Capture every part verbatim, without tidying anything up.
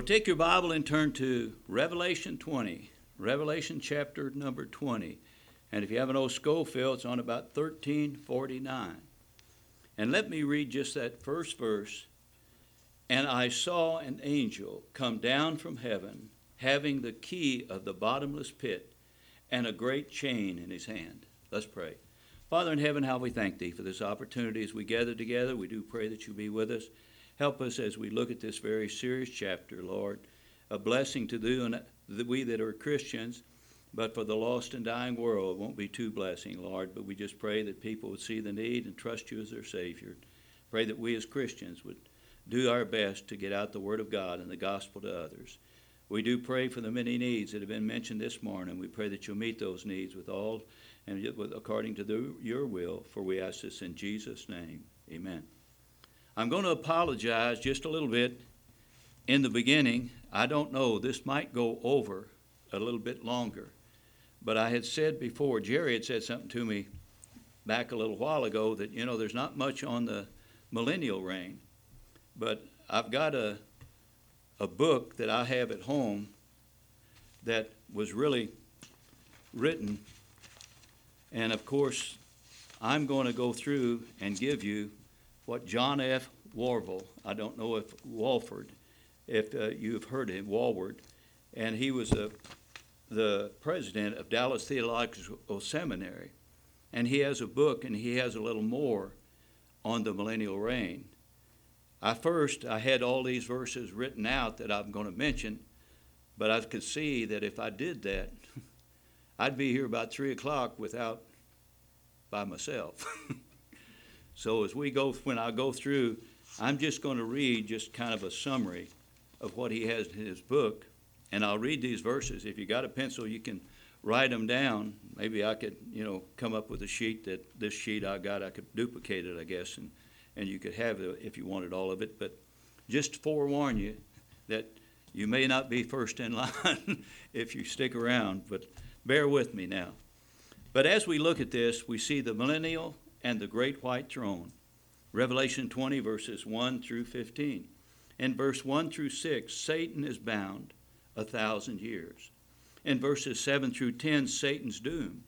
take your Bible and turn to Revelation twenty, Revelation chapter number twenty. And if you have an old Schofield, it's on about thirteen forty-nine. And let me read just that first verse. And I saw an angel come down from heaven, having the key of the bottomless pit and a great chain in his hand. Let's pray. Father in heaven, how we thank thee for this opportunity as we gather together. We do pray that you be with us. Help us as we look at this very serious chapter, Lord. A blessing to thee and we that are Christians, but for the lost and dying world, it won't be too blessing, Lord. But we just pray that people would see the need and trust you as their Savior. Pray that we as Christians would do our best to get out the Word of God and the gospel to others. We do pray for the many needs that have been mentioned this morning. We pray that you'll meet those needs with all and according to the, your will, for we ask this in Jesus' name. Amen. I'm going to apologize just a little bit in the beginning. I don't know, this might go over a little bit longer. But I had said before, Jerry had said something to me back a little while ago that, you know, there's not much on the millennial reign. But I've got a, a book that I have at home that was really written. And, of course, I'm going to go through and give you what John F. Warble, I don't know if Walford, if uh, you've heard him, Walward, and he was a, the president of Dallas Theological Seminary, and he has a book and he has a little more on the millennial reign. I first, I had all these verses written out that I'm going to mention, but I could see that if I did that, I'd be here about three o'clock without, by myself. So as we go, when I go through, I'm just going to read just kind of a summary of what he has in his book, and I'll read these verses. If you got a pencil, you can write them down. Maybe I could, you know, come up with a sheet that this sheet I got, I could duplicate it, I guess, and, and you could have it if you wanted all of it. But just to forewarn you that you may not be first in line if you stick around, but bear with me now. But as we look at this, we see the millennial and the great white throne. Revelation twenty, verses one through fifteen. In verse one through six, Satan is bound a thousand years. In verses seven through ten, Satan's doom.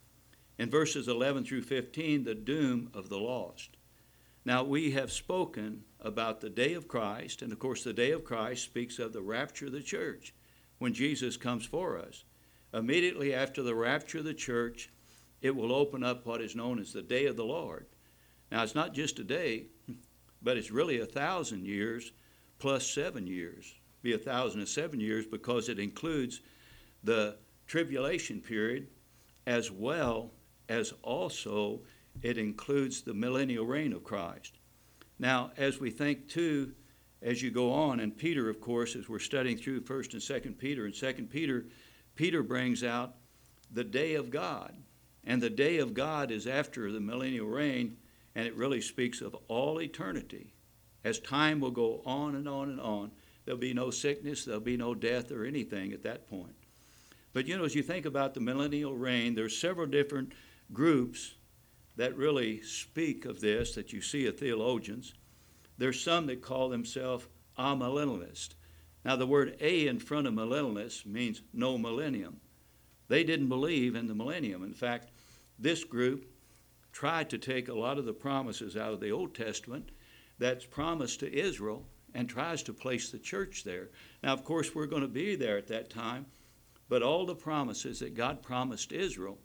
In verses eleven through fifteen, the doom of the lost. Now, we have spoken about the day of Christ, and of course, the day of Christ speaks of the rapture of the church, when Jesus comes for us. Immediately after the rapture of the church, it will open up what is known as the day of the Lord. Now, it's not just a day, but it's really a thousand years plus seven years. Be a thousand and seven years because it includes the tribulation period as well as also it includes the millennial reign of Christ. Now, as we think too, as you go on, and Peter, of course, as we're studying through First and Second Peter, and Second Peter, Peter brings out the day of God. And the day of God is after the millennial reign, and it really speaks of all eternity. As time will go on and on and on, there'll be no sickness, there'll be no death or anything at that point. But, you know, as you think about the millennial reign, there's several different groups that really speak of this, that you see of theologians. There's some that call themselves amillennialists. Now, the word a in front of millennialist means no millennium. They didn't believe in the millennium. In fact, this group tried to take a lot of the promises out of the Old Testament that's promised to Israel and tries to place the church there. Now, of course, we're going to be there at that time, but all the promises that God promised Israel,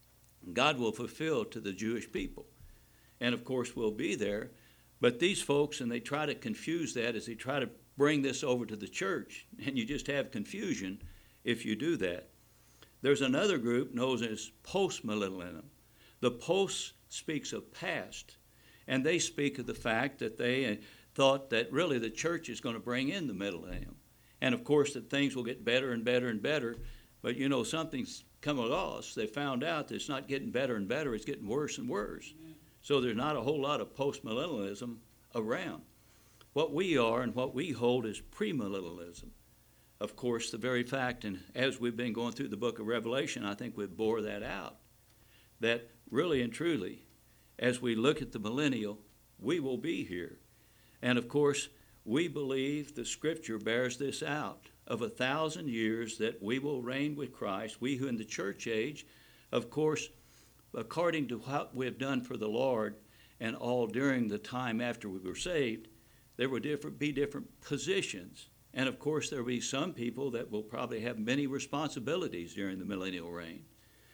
God will fulfill to the Jewish people. And, of course, we'll be there. But these folks, and they try to confuse that as they try to bring this over to the church, and you just have confusion if you do that. There's another group known as postmillennialism. The post speaks of past, and they speak of the fact that they thought that really the church is going to bring in the millennium. And, of course, that things will get better and better and better. But, you know, something's come along. They found out that it's not getting better and better. It's getting worse and worse. Amen. So there's not a whole lot of postmillennialism around. What we are and what we hold is premillennialism. Of course, the very fact, and as we've been going through the book of Revelation, I think we bore that out, that really and truly, as we look at the millennial, we will be here. And of course, we believe the Scripture bears this out, of a thousand years that we will reign with Christ, we who in the church age, of course, according to what we have done for the Lord and all during the time after we were saved, there will different, be different positions. And of course, there will be some people that will probably have many responsibilities during the millennial reign.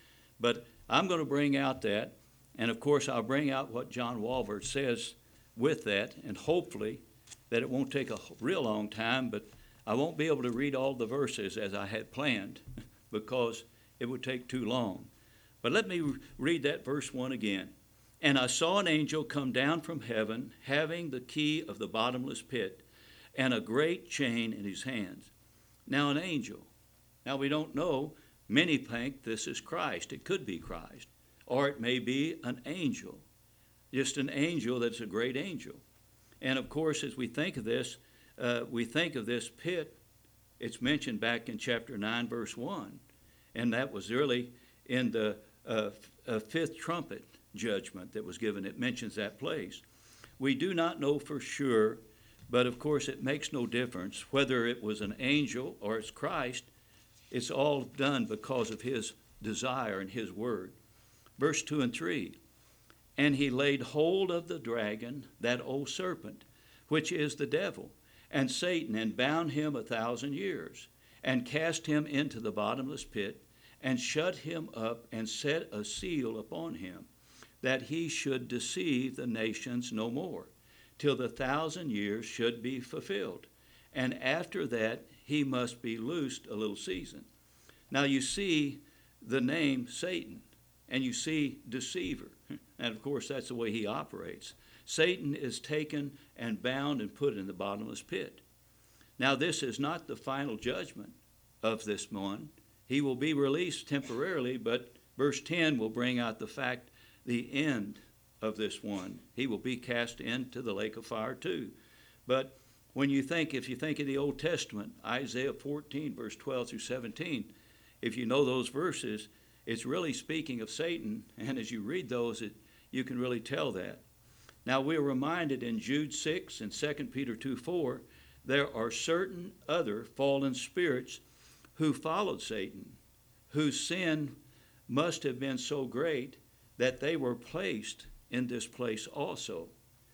But I'm going to bring out that, and of course, I'll bring out what John Walvoord says with that, and hopefully that it won't take a real long time, but I won't be able to read all the verses as I had planned because it would take too long. But let me read that verse one again. And I saw an angel come down from heaven, having the key of the bottomless pit, and a great chain in his hands. Now an angel. Now we don't know. Many think this is Christ. It could be Christ. Or it may be an angel. Just an angel that's a great angel. And of course, as we think of this, uh, we think of this pit. It's mentioned back in chapter nine, verse one. And that was really in the uh, uh, fifth trumpet judgment that was given. It mentions that place. We do not know for sure, but of course it makes no difference whether it was an angel or it's Christ. It's all done because of his desire and his word. Verse two and three. And he laid hold of the dragon, that old serpent, which is the devil, and Satan, and bound him a thousand years, and cast him into the bottomless pit, and shut him up, and set a seal upon him, that he should deceive the nations no more, till the thousand years should be fulfilled. And after that he must be loosed a little season. Now you see the name Satan, and you see deceiver. And of course that's the way he operates. Satan is taken and bound and put in the bottomless pit. Now this is not the final judgment of this one. He will be released temporarily, but verse ten will bring out the fact, the end of this one. He will be cast into the lake of fire too. But when you think, if you think of the Old Testament, Isaiah fourteen, verse twelve through seventeen, if you know those verses, it's really speaking of Satan, and as you read those, it, you can really tell that. Now we're reminded in Jude six and Second Peter two four, there are certain other fallen spirits who followed Satan, whose sin must have been so great that they were placed in this place also.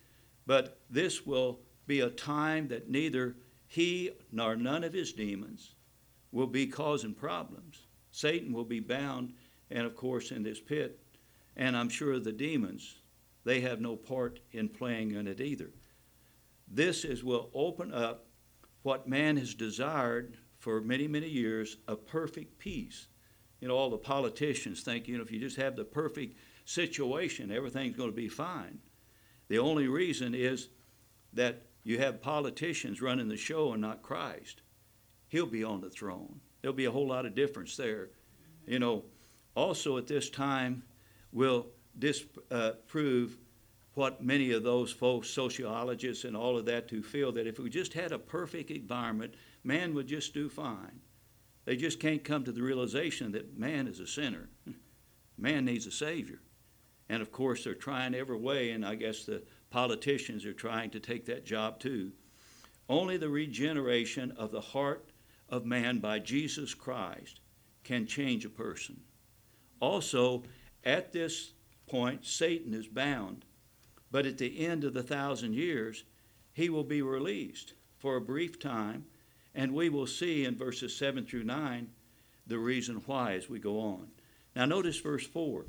But this will be a time that neither he nor none of his demons will be causing problems. Satan will be bound, and of course in this pit, and I'm sure the demons, they have no part in playing in it either. This is will open up what man has desired for many, many years, a perfect peace. You know, all the politicians think, you know, if you just have the perfect situation, everything's going to be fine. The only reason is that you have politicians running the show and not Christ. He'll be on the throne. There'll be a whole lot of difference there. You know, also at this time will disprove uh, what many of those folks, sociologists and all of that, who feel that if we just had a perfect environment, man would just do fine. They just can't come to the realization that man is a sinner. Man needs a Savior. And of course, they're trying every way, and I guess the politicians are trying to take that job too. Only the regeneration of the heart of man by Jesus Christ can change a person. Also, at this point, Satan is bound, but at the end of the thousand years, he will be released for a brief time, and we will see in verses seven through nine the reason why as we go on. Now notice verse four.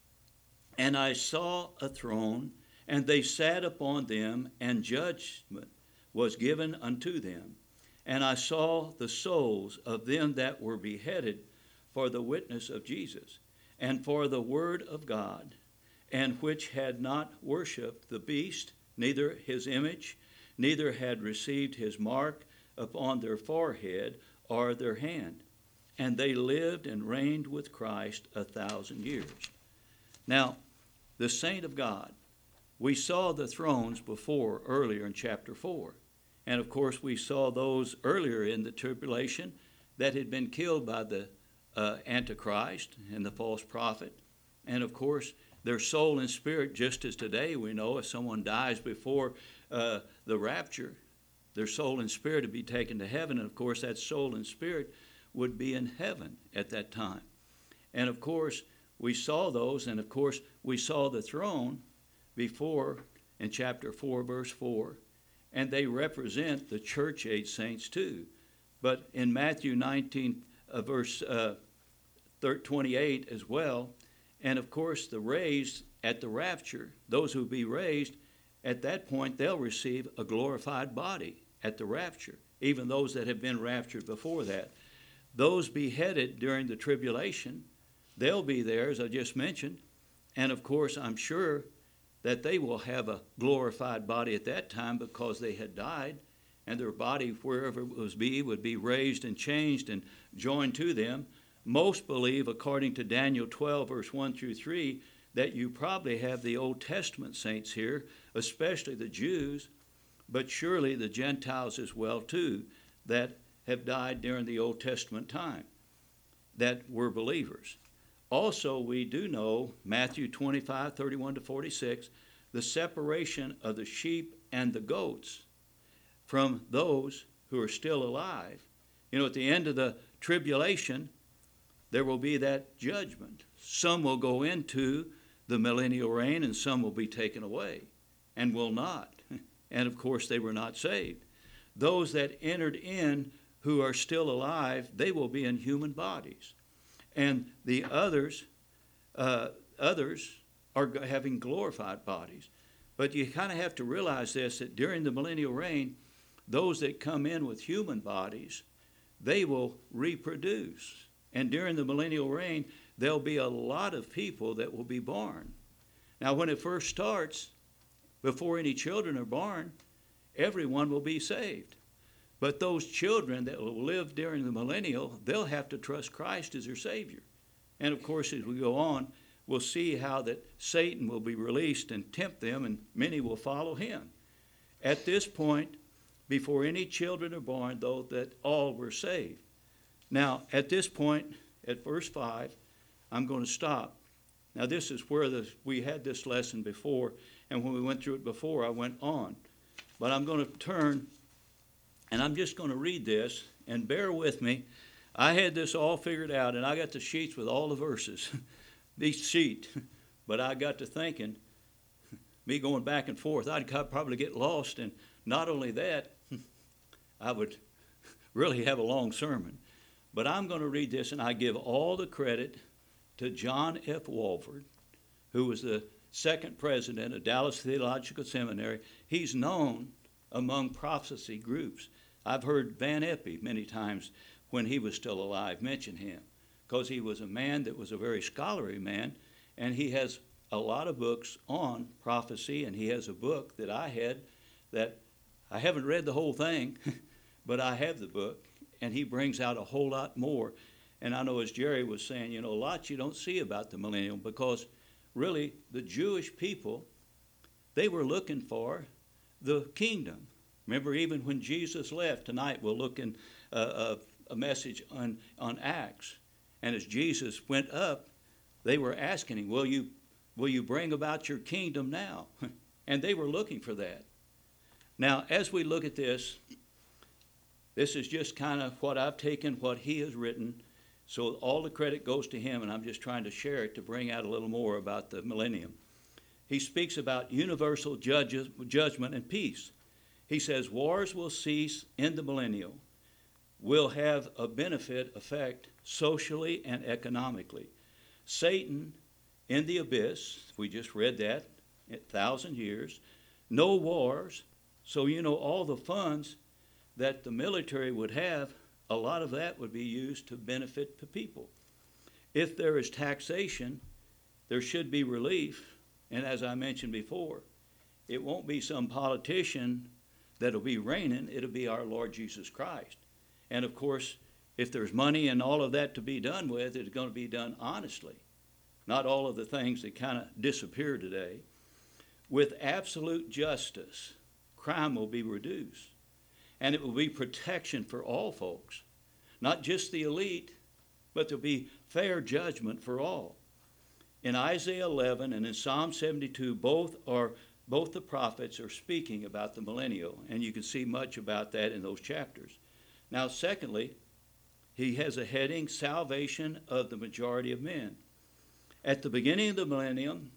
And I saw a throne, and they sat upon them, and judgment was given unto them. And I saw the souls of them that were beheaded for the witness of Jesus, and for the word of God, and which had not worshipped the beast, neither his image, neither had received his mark upon their forehead or their hand. And they lived and reigned with Christ a thousand years. Now, the saint of God, we saw the thrones before, earlier in chapter four. And of course, we saw those earlier in the tribulation that had been killed by the uh, Antichrist and the false prophet. And of course, their soul and spirit, just as today we know if someone dies before uh, the rapture, their soul and spirit to be taken to heaven. And of course, that soul and spirit would be in heaven at that time. And of course, we saw those, and of course, we saw the throne before in chapter four, verse four, and they represent the church age saints too. But in Matthew nineteen, uh, verse uh, twenty-eight as well, and of course, the raised at the rapture, those who be raised, at that point, they'll receive a glorified body at the rapture, even those that have been raptured before that. Those beheaded during the tribulation, they'll be there, as I just mentioned, and of course, I'm sure that they will have a glorified body at that time because they had died, and their body, wherever it was be, would be raised and changed and joined to them. Most believe, according to Daniel twelve, verse one through three, that you probably have the Old Testament saints here, especially the Jews, but surely the Gentiles as well too, that have died during the Old Testament time, that were believers. Also, we do know, Matthew twenty-five, thirty-one to forty-six, the separation of the sheep and the goats from those who are still alive. You know, at the end of the tribulation, there will be that judgment. Some will go into the millennial reign, and some will be taken away and will not. And of course, they were not saved. Those that entered in who are still alive, they will be in human bodies. And the others, uh, others are having glorified bodies. But you kind of have to realize this, that during the millennial reign, those that come in with human bodies, they will reproduce. And during the millennial reign, there'll be a lot of people that will be born. Now, when it first starts, before any children are born, everyone will be saved. But those children that will live during the millennial, they'll have to trust Christ as their Savior. And of course, as we go on, we'll see how that Satan will be released and tempt them, and many will follow him. At this point, before any children are born, though, that all were saved. Now, at this point, at verse five, I'm going to stop. Now, this is where the, we had this lesson before, and when we went through it before, I went on. But I'm going to turn, and I'm just going to read this, and bear with me. I had this all figured out, and I got the sheets with all the verses, each sheet. But I got to thinking, me going back and forth, I'd probably get lost, and not only that, I would really have a long sermon. But I'm going to read this, and I give all the credit to John F. Walford, who was the second president of Dallas Theological Seminary. He's known among prophecy groups. I've heard Van Eppie many times when he was still alive mention him, because he was a man that was a very scholarly man, and he has a lot of books on prophecy, and he has a book that I had that I haven't read the whole thing, but I have the book, and he brings out a whole lot more. And I know, as Jerry was saying, you know, a lot you don't see about the millennium, because really the Jewish people, they were looking for the kingdom. Remember, even when Jesus left, tonight we'll look in uh, a, a message on, on Acts. And as Jesus went up, they were asking him, will you, will you bring about your kingdom now? And they were looking for that. Now, as we look at this, this is just kind of what I've taken, what he has written. So all the credit goes to him, and I'm just trying to share it to bring out a little more about the millennium. He speaks about universal judges, judgment and peace. He says wars will cease in the millennium, will have a benefit effect socially and economically. Satan in the abyss, we just read that, a thousand years, no wars. So, you know, all the funds that the military would have, a lot of that would be used to benefit the people. If there is taxation, there should be relief. And as I mentioned before, it won't be some politician that'll be reigning. It'll be our Lord Jesus Christ. And of course, if there's money and all of that to be done with, it's going to be done honestly. Not all of the things that kind of disappear today. With absolute justice, crime will be reduced. And it will be protection for all folks. Not just the elite, but there'll be fair judgment for all. In Isaiah eleven and in Psalm seventy-two, both are both the prophets are speaking about the millennial, and you can see much about that in those chapters. Now, secondly, he has a heading, Salvation of the Majority of Men. At the beginning of the millennium,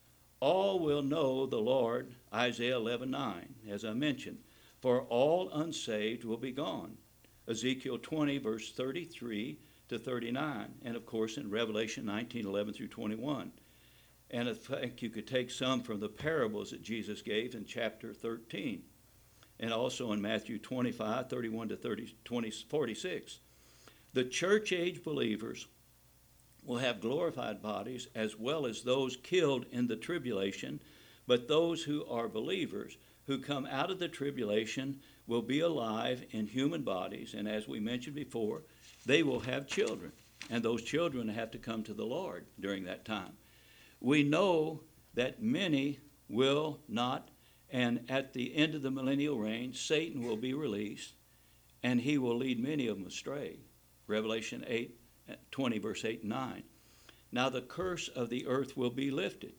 all will know the Lord, Isaiah eleven nine, as I mentioned, for all unsaved will be gone. Ezekiel twenty, verse thirty-three to thirty-nine, and of course in Revelation nineteen eleven through twenty-one. And in fact, you could take some from the parables that Jesus gave in chapter thirteen, and also in Matthew twenty-five, thirty-one to thirty, twenty, forty-six. The church-age believers will have glorified bodies as well as those killed in the tribulation, but those who are believers who come out of the tribulation will be alive in human bodies, and as we mentioned before, they will have children, and those children have to come to the Lord during that time. We know that many will not, and at the end of the millennial reign, Satan will be released, and he will lead many of them astray. Revelation eight, twenty, verse eight and nine. Now the curse of the earth will be lifted.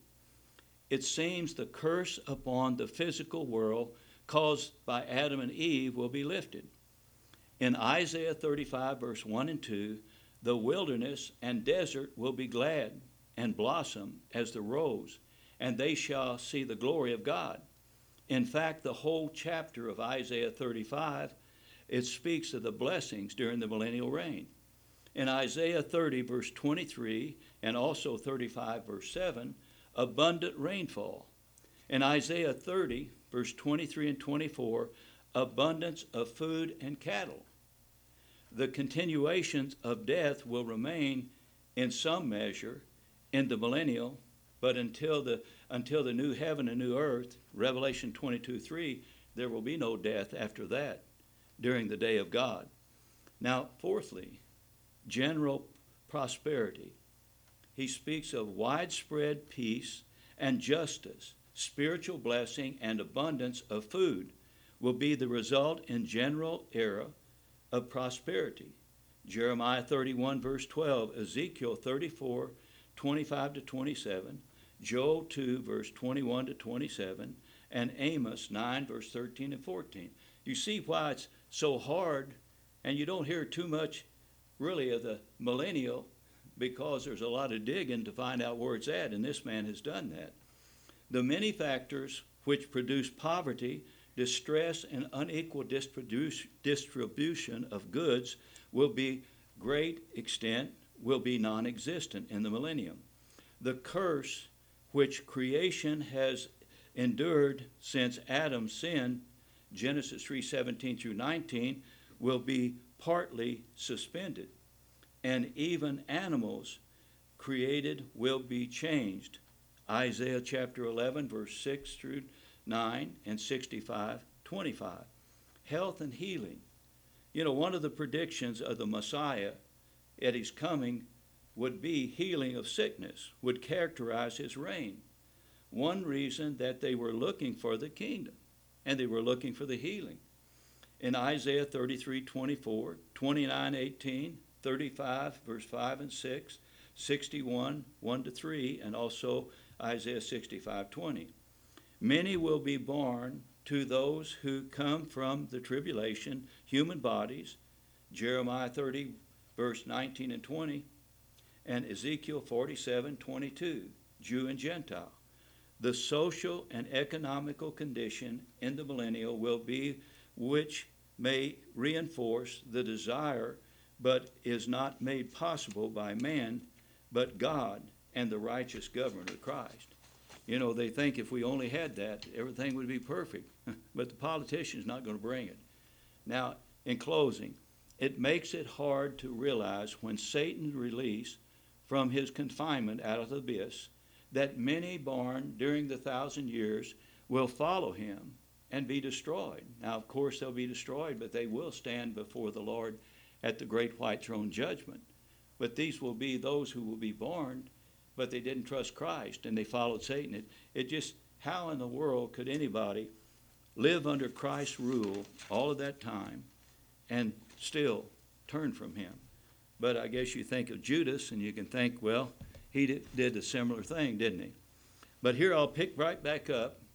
It seems the curse upon the physical world caused by Adam and Eve will be lifted. In Isaiah thirty-five, verse one and two, the wilderness and desert will be glad and blossom as the rose, and they shall see the glory of God. In fact, the whole chapter of Isaiah thirty-five, it speaks of the blessings during the millennial reign. In Isaiah thirty, verse twenty-three, and also thirty-five, verse seven, abundant rainfall. In Isaiah thirty, verse twenty-three and twenty-four, abundance of food and cattle. The continuations of death will remain in some measure in the millennial, but until the until the new heaven and new earth, Revelation twenty-two three, there will be no death after that during the day of God. Now, fourthly, general prosperity. He speaks of widespread peace and justice, spiritual blessing, and abundance of food will be the result in general era of prosperity. Jeremiah thirty-one, verse twelve, Ezekiel thirty-four, twenty-five to twenty-seven, Joel two, verse twenty-one to twenty-seven, and Amos nine, verse thirteen and fourteen. You see why it's so hard, and you don't hear too much really of the millennial, because there's a lot of digging to find out where it's at, and this man has done that. The many factors which produce poverty, distress, and unequal distribution of goods will be great extent, will be non-existent in the millennium. The curse which creation has endured since Adam's sin, Genesis three seventeen through nineteen, will be partly suspended, and even animals created will be changed. Isaiah chapter eleven, verse six through nine, and sixty-five twenty-five. Health and healing. You know, one of the predictions of the Messiah at his coming would be healing of sickness, would characterize his reign. One reason that they were looking for the kingdom, and they were looking for the healing. In Isaiah thirty-three twenty-four, twenty-nine eighteen, thirty-five, verse five and six, sixty-one, one to three, and also Isaiah sixty-five twenty. Many will be born to those who come from the tribulation, human bodies, Jeremiah thirty, verse nineteen and twenty, and Ezekiel forty-seven twenty-two, Jew and Gentile. The social and economical condition in the millennial will be which may reinforce the desire, but is not made possible by man, but God and the righteous government of Christ. You know, they think if we only had that, everything would be perfect, but the politician's not going to bring it. Now, in closing, it makes it hard to realize when Satan released from his confinement out of the abyss that many born during the thousand years will follow him and be destroyed. Now, of course, they'll be destroyed, but they will stand before the Lord at the great white throne judgment. But these will be those who will be born, but they didn't trust Christ, and they followed Satan. It, it just, how in the world could anybody live under Christ's rule all of that time and still turn from him? But I guess you think of Judas, and you can think, well, he did, did a similar thing, didn't he? But here I'll pick right back up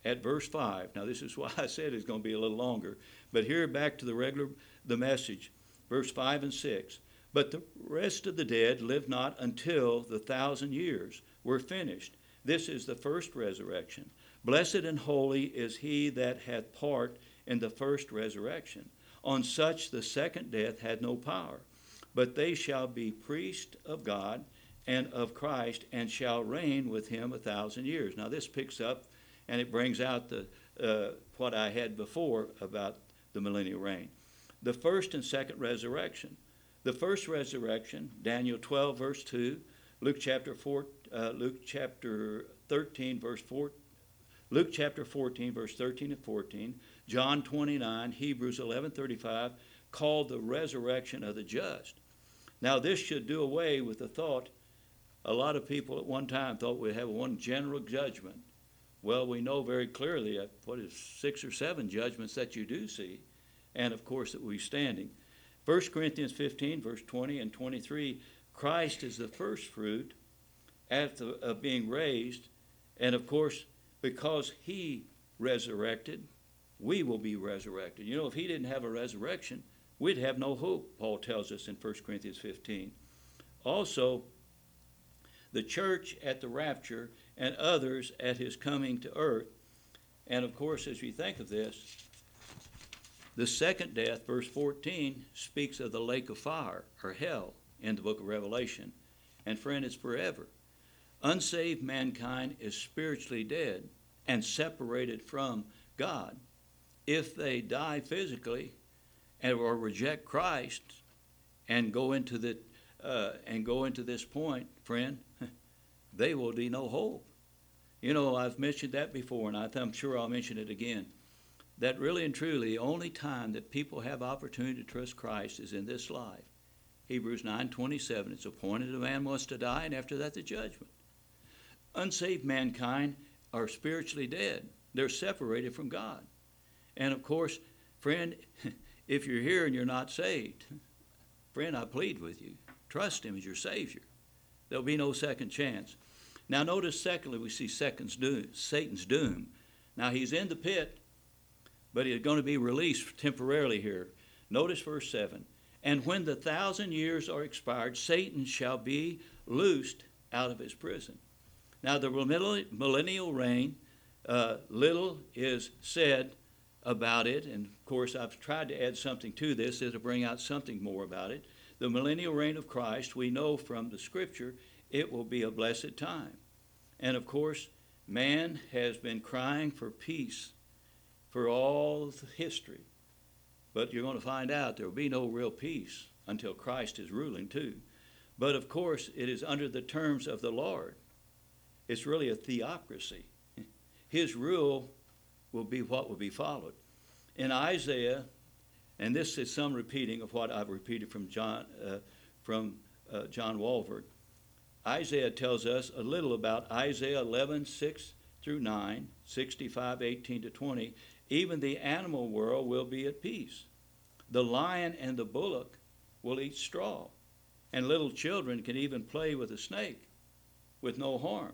at verse five. Now, this is why I said it's going to be a little longer. But here, back to the regular, the message, verse five and six. But the rest of the dead live not until the thousand years were finished. This is the first resurrection. Blessed and holy is he that hath part in the first resurrection. On such the second death had no power. But they shall be priests of God and of Christ, and shall reign with him a thousand years. Now this picks up, and it brings out the uh, what I had before about the millennial reign. The first and second resurrection. The first resurrection, Daniel twelve, verse two, Luke chapter four, uh, Luke chapter thirteen, verse four, Luke chapter fourteen, verse thirteen and fourteen, John twenty-nine, Hebrews eleven thirty-five, called the resurrection of the just. Now this should do away with the thought. A lot of people at one time thought we'd have one general judgment. Well, we know very clearly at what is six or seven judgments that you do see, and of course that we're standing. First Corinthians fifteen, verse twenty and twenty-three, Christ is the first fruit after of being raised, and of course, because he resurrected, we will be resurrected. You know, if he didn't have a resurrection, we'd have no hope, Paul tells us in First Corinthians fifteen. Also, the church at the rapture and others at his coming to earth. And of course, as we think of this, the second death, verse fourteen, speaks of the lake of fire, or hell, in the book of Revelation. And friend, it's forever. Unsaved mankind is spiritually dead and separated from God. If they die physically and or reject Christ and go into the uh, and go into this point, friend, they will be no hope. You know, I've mentioned that before, and I'm sure I'll mention it again. That really and truly, the only time that people have opportunity to trust Christ is in this life. Hebrews nine twenty-seven, it's appointed a man must to die, and after that the judgment. Unsaved mankind are spiritually dead. They're separated from God. And of course, friend, if you're here and you're not saved, friend, I plead with you, trust him as your Savior. There'll be no second chance. Now notice, secondly, we see Satan's doom. Satan's doom. Now he's in the pit, but he's going to be released temporarily here. Notice verse seven. And when the thousand years are expired, Satan shall be loosed out of his prison. Now the millennial reign, uh, little is said about it, and of course I've tried to add something to this to bring out something more about it. The millennial reign of Christ, we know from the scripture, it will be a blessed time. And of course, man has been crying for peace for all history. But you're going to find out there will be no real peace until Christ is ruling too. But of course, it is under the terms of the Lord. It's really a theocracy. His rule will be what will be followed. In Isaiah, and this is some repeating of what I've repeated from John, uh, from uh, John Walvoord. Isaiah tells us a little about Isaiah eleven, six through nine, sixty-five, eighteen to twenty. Even the animal world will be at peace. The lion and the bullock will eat straw, and little children can even play with a snake with no harm.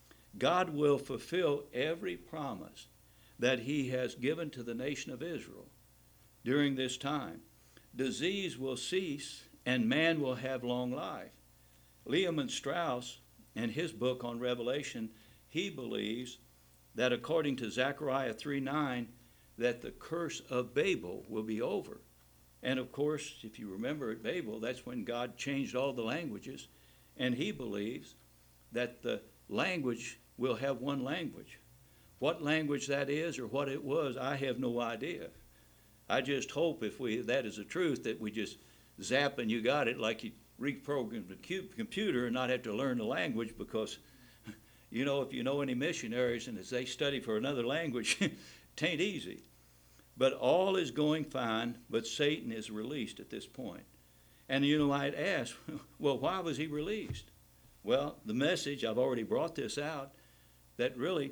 God will fulfill every promise that he has given to the nation of Israel during this time. Disease will cease, and man will have long life. Lehman Strauss, in his book on Revelation, he believes that according to Zechariah three nine, that the curse of Babel will be over. And of course, if you remember at Babel, that's when God changed all the languages. And he believes that the language will have one language. What language that is or what it was, I have no idea. I just hope if we that is the truth, that we just zap and you got it like you reprogram the computer and not have to learn the language, because, you know, if you know any missionaries and as they study for another language, it ain't easy. But all is going fine, but Satan is released at this point. And you know, I'd ask, well, why was he released? Well, the message, I've already brought this out, that really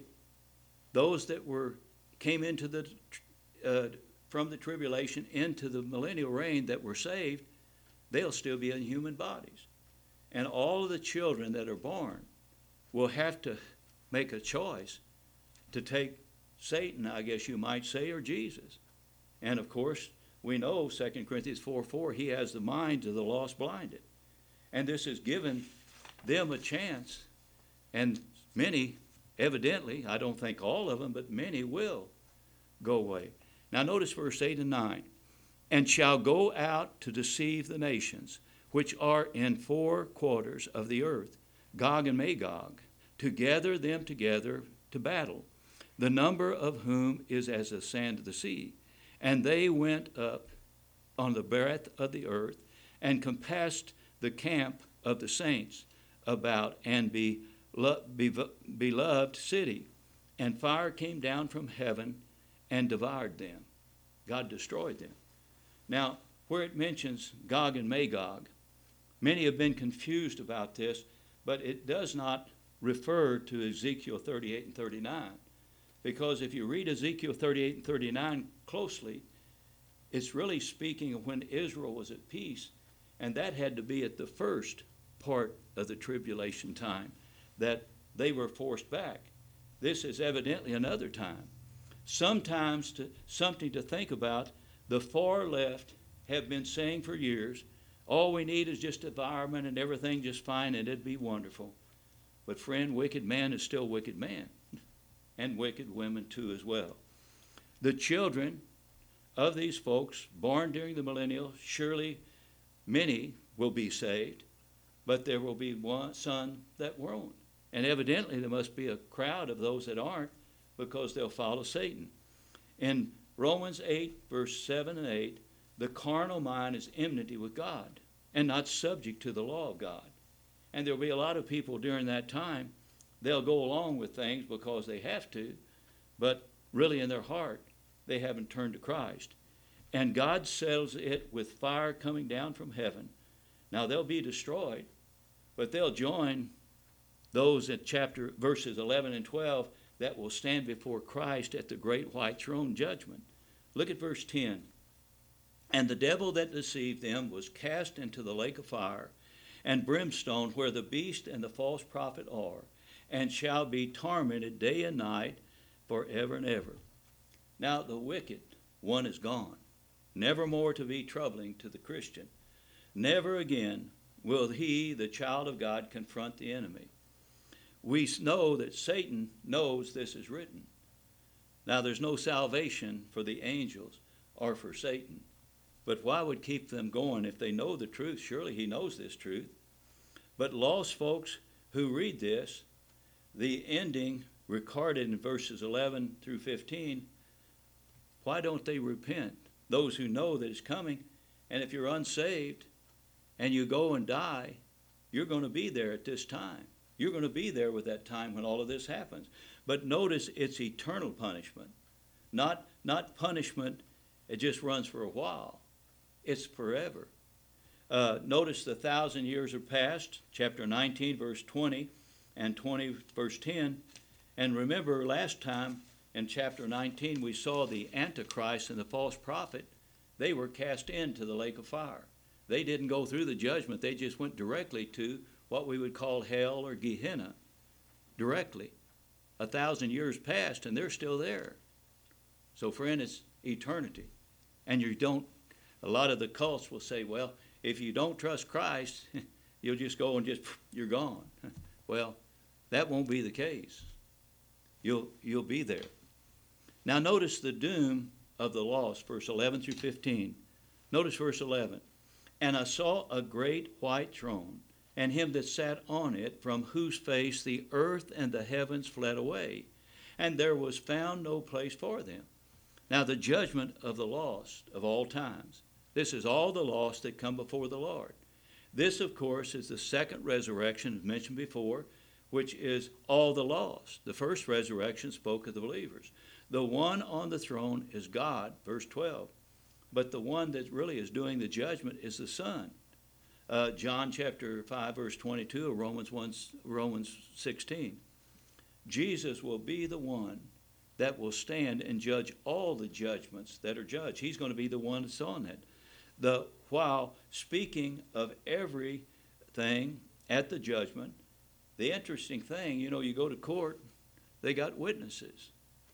those that were came into the uh, from the tribulation into the millennial reign that were saved, they'll still be in human bodies. And all of the children that are born will have to make a choice to take Satan, I guess you might say, or Jesus. And of course, we know Second Corinthians four four, he has the minds of the lost blinded. And this has given them a chance. And many, evidently, I don't think all of them, but many will go away. Now notice verse eight and nine. And shall go out to deceive the nations, which are in four quarters of the earth, Gog and Magog, to gather them together to battle, the number of whom is as the sand of the sea. And they went up on the breadth of the earth, and compassed the camp of the saints about, and be, be, beloved city. And fire came down from heaven and devoured them. God destroyed them. Now, where it mentions Gog and Magog, many have been confused about this, but it does not refer to Ezekiel thirty-eight and thirty-nine. Because if you read Ezekiel thirty-eight and thirty-nine closely, it's really speaking of when Israel was at peace, and that had to be at the first part of the tribulation time, that they were forced back. This is evidently another time. Sometimes to, something to think about. The far left have been saying for years, all we need is just environment and everything just fine and it'd be wonderful. But friend, wicked man is still wicked man, and wicked women too as well. The children of these folks born during the millennial, surely many will be saved, but there will be one son that won't. And evidently there must be a crowd of those that aren't, because they'll follow Satan. In Romans eight, verse seven and eight, the carnal mind is enmity with God and not subject to the law of God. And there'll be a lot of people during that time, they'll go along with things because they have to, but really in their heart, they haven't turned to Christ. And God settles it with fire coming down from heaven. Now they'll be destroyed, but they'll join those in chapter verses eleven and twelve that will stand before Christ at the great white throne judgment. Look at verse ten. And the devil that deceived them was cast into the lake of fire and brimstone, where the beast and the false prophet are, and shall be tormented day and night forever and ever. Now the wicked one is gone, never more to be troubling to the Christian. Never again will he, the child of God, confront the enemy. We know that Satan knows this is written. Now there's no salvation for the angels or for Satan. But why would keep them going if they know the truth? Surely he knows this truth. But lost folks who read this, the ending recorded in verses eleven through fifteen, why don't they repent? Those who know that it's coming. And if you're unsaved and you go and die, you're going to be there at this time. You're going to be there with that time when all of this happens. But notice it's eternal punishment, not, not punishment. It just runs for a while. It's forever. Uh, notice the thousand years are past, chapter nineteen, verse twenty, and twenty, verse ten. And remember last time in chapter nineteen, we saw the Antichrist and the false prophet. They were cast into the lake of fire. They didn't go through the judgment. They just went directly to what we would call hell or Gehenna, directly. A thousand years passed, and they're still there. So, friend, it's eternity. And you don't, a lot of the cults will say, well, if you don't trust Christ, you'll just go and just, you're gone. Well, that won't be the case. You'll, you'll be there. Now, notice the doom of the lost, verse eleven through fifteen. Notice verse eleven. And I saw a great white throne, and him that sat on it, from whose face the earth and the heavens fled away, and there was found no place for them. Now the judgment of the lost of all times. This is all the lost that come before the Lord. This, of course, is the second resurrection, as mentioned before, which is all the lost. The first resurrection spoke of the believers. The one on the throne is God, verse twelve. But the one that really is doing the judgment is the Son. Uh, John chapter five, verse twenty-two of Romans one, Romans sixteen. Jesus will be the one that will stand and judge all the judgments that are judged. He's going to be the one that's on that. The, while speaking of everything at the judgment, the interesting thing, you know, you go to court, they got witnesses.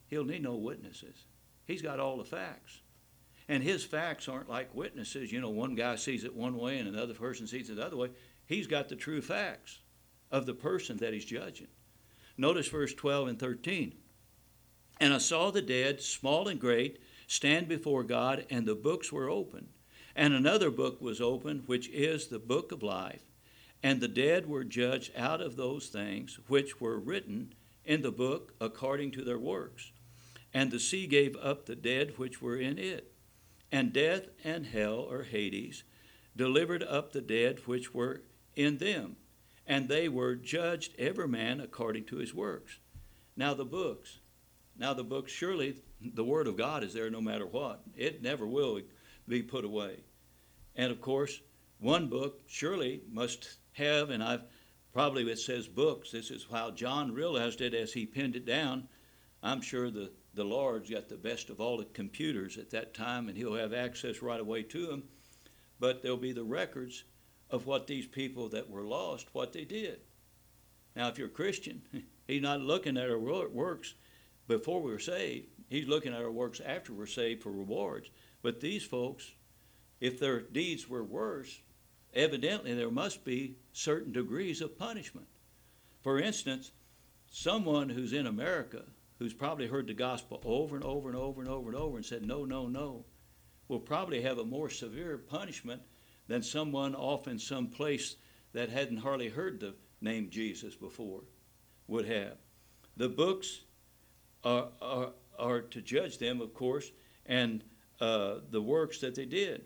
he'll need no witnesses. He's got all the facts. And his facts aren't like witnesses. You know, one guy sees it one way and another person sees it the other way. He's got the true facts of the person that he's judging. Notice verse twelve and thirteen. And I saw the dead, small and great, stand before God, and the books were opened. And another book was opened, which is the book of life. And the dead were judged out of those things which were written in the book according to their works. And the sea gave up the dead which were in it. And death and hell, or Hades, delivered up the dead which were in them. And they were judged every man according to his works. Now the books, now the books, surely the word of God is there no matter what. It never will be put away. And of course, one book surely must have, and I've probably it says books. This is how John realized it as he pinned it down. I'm sure the, the Lord's got the best of all the computers at that time, and he'll have access right away to them. But there'll be the records of what these people that were lost, what they did. Now, if you're a Christian, he's not looking at our works before we were saved. He's looking at our works after we're saved for rewards. But these folks, if their deeds were worse, evidently there must be certain degrees of punishment. For instance, someone who's in America, who's probably heard the gospel over and over and over and over and over and said, no, no, no, will probably have a more severe punishment than someone off in some place that hadn't hardly heard the name Jesus before would have. The books are, are, are to judge them, of course, and uh, the works that they did.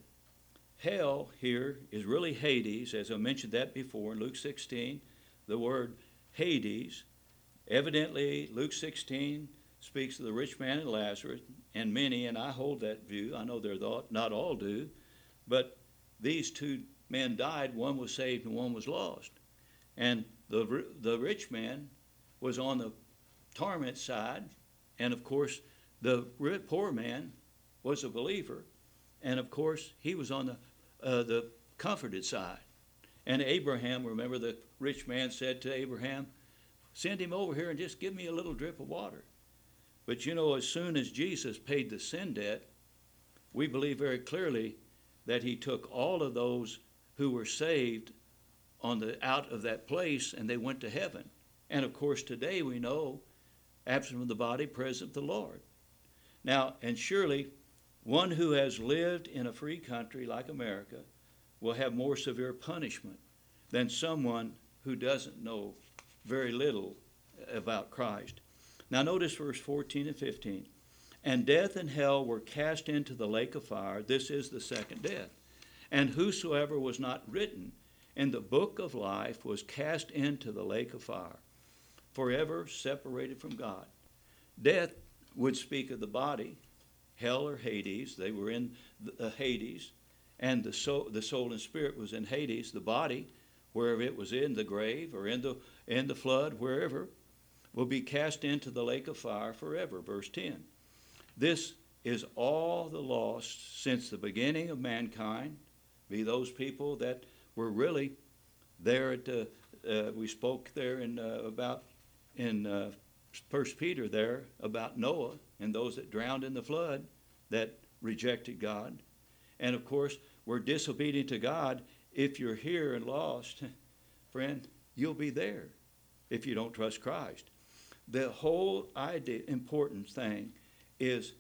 Hell here is really Hades, as I mentioned that before in Luke sixteen. The word Hades, evidently Luke sixteen speaks of the rich man and Lazarus, and many, and I hold that view. I know they're not all do, but these two men died. One was saved and one was lost. And the the rich man was on the torment side, and of course the poor man was a believer, and of course he was on the uh, the comforted side. And Abraham, remember the rich man said to Abraham, send him over here and just give me a little drip of water. But you know, as soon as Jesus paid the sin debt, we believe very clearly that he took all of those who were saved on the out of that place, and they went to heaven. And of course today we know, absent from the body, present the Lord. Now, and surely one who has lived in a free country like America will have more severe punishment than someone who doesn't know very little about Christ. Now notice verse fourteen and fifteen. And death and hell were cast into the lake of fire. This is the second death. And whosoever was not written in the book of life was cast into the lake of fire, forever separated from God. Death would speak of the body. Hell or Hades, they were in the Hades, and the soul, the soul and spirit was in Hades. The body, wherever it was in the grave or in the in the flood, wherever, will be cast into the lake of fire forever. Verse ten. This is all the lost since the beginning of mankind, be those people that were really there at the, uh, we spoke there in uh, about in uh, First Peter there about Noah and those that drowned in the flood that rejected God. And of course, we're disobedient to God. If you're here and lost, friend, you'll be there if you don't trust Christ. The whole idea, important thing is,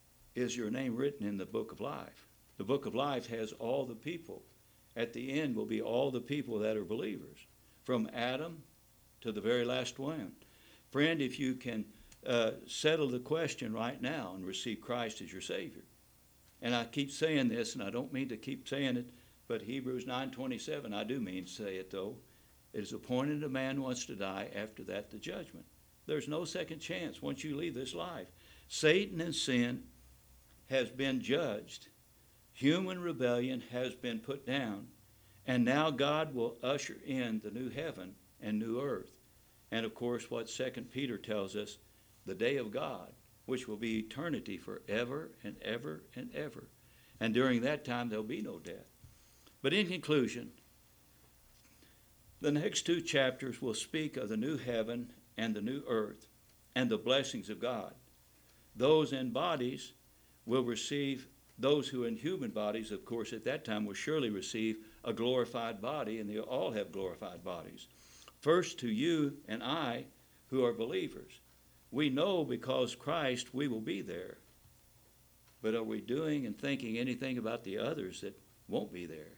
is your name written in the book of life. The book of life has all the people. At the end will be all the people that are believers, from Adam to the very last one. Friend, if you can uh, settle the question right now and receive Christ as your Savior. And I keep saying this, and I don't mean to keep saying it, but Hebrews nine twenty-seven, I do mean to say it though. It is appointed a man wants to die, after that the judgment. There's no second chance once you leave this life. Satan and sin has been judged. Human rebellion has been put down. And now God will usher in the new heaven and new earth. And of course, what Second Peter tells us, the day of God, which will be eternity forever and ever and ever. And during that time, there'll be no death. But in conclusion, the next two chapters will speak of the new heaven and the new earth and the blessings of God. those in bodies will receive, those who in human bodies, of course, at that time will surely receive a glorified body, and they all have glorified bodies. First, to you and I who are believers. We know because Christ we will be there. But are we doing and thinking anything about the others that won't be there?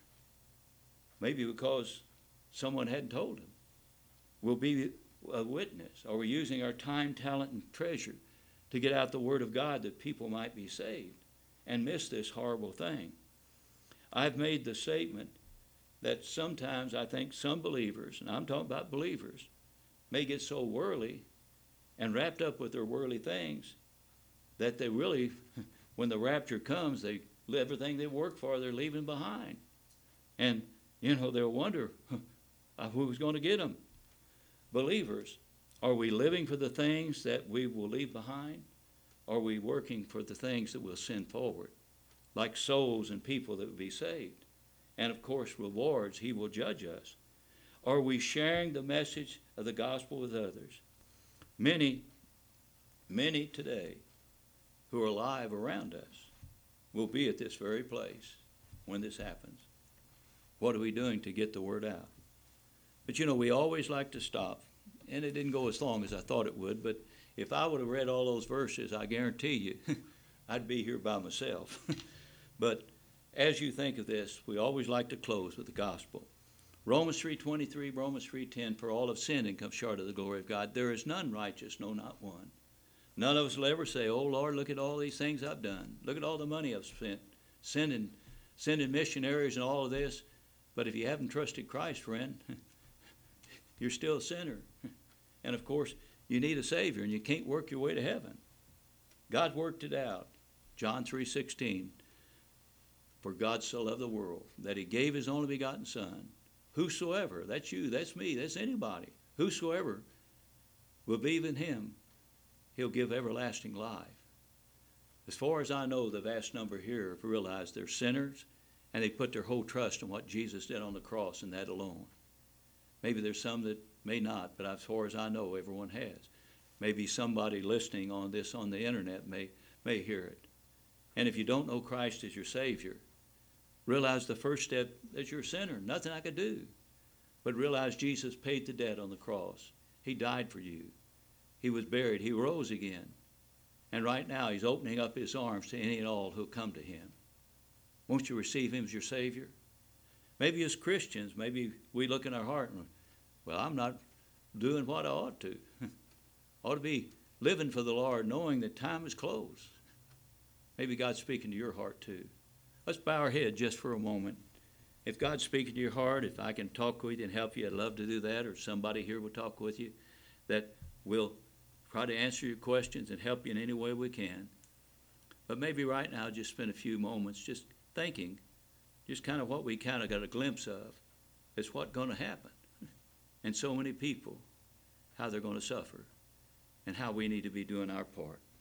Maybe because someone hadn't told them. We'll be a witness. Are we using our time, talent, and treasure to get out the Word of God that people might be saved and miss this horrible thing? I've made the statement that sometimes I think some believers, and I'm talking about believers, may get so worldly and wrapped up with their worldly things that they really, when the rapture comes, they everything they work for, they're leaving behind. And, you know, they'll wonder who's going to get them. Believers, are we living for the things that we will leave behind? Or are we working for the things that will send forward, like souls and people that will be saved? And, of course, rewards, he will judge us. Are we sharing the message of the gospel with others? Many, many today who are alive around us will be at this very place when this happens. What are we doing to get the word out? But, you know, we always like to stop. And it didn't go as long as I thought it would. But if I would have read all those verses, I guarantee you, I'd be here by myself. But as you think of this, we always like to close with the gospel. Romans three twenty-three, Romans three ten, for all have sinned and come short of the glory of God. There is none righteous, no, not one. None of us will ever say, oh, Lord, look at all these things I've done. Look at all the money I've spent, sending, sending missionaries and all of this. But if you haven't trusted Christ, friend, you're still a sinner. And, of course, you need a Savior, and you can't work your way to heaven. God worked it out. John three sixteen, for God so loved the world that he gave his only begotten Son. Whosoever, that's you, that's me, that's anybody, whosoever will believe in him, he'll give everlasting life. As far as I know, the vast number here have realized they're sinners, and they put their whole trust in what Jesus did on the cross and that alone. Maybe there's some that may not, but as far as I know, everyone has. Maybe somebody listening on this on the internet may, may hear it. And if you don't know Christ as your Savior, realize the first step that you're a sinner, nothing I could do. But realize Jesus paid the debt on the cross. He died for you. He was buried. He rose again. And right now he's opening up his arms to any and all who'll come to him. Won't you receive him as your Savior? Maybe as Christians, maybe we look in our heart and, well, I'm not doing what I ought to. I ought to be living for the Lord, knowing that time is close. Maybe God's speaking to your heart too. Let's bow our head just for a moment. If God's speaking to your heart, if I can talk with you and help you, I'd love to do that, or somebody here will talk with you that will try to answer your questions and help you in any way we can. But maybe right now, just spend a few moments just thinking, just kind of what we kind of got a glimpse of is what's going to happen. And so many people, how they're going to suffer, and how we need to be doing our part.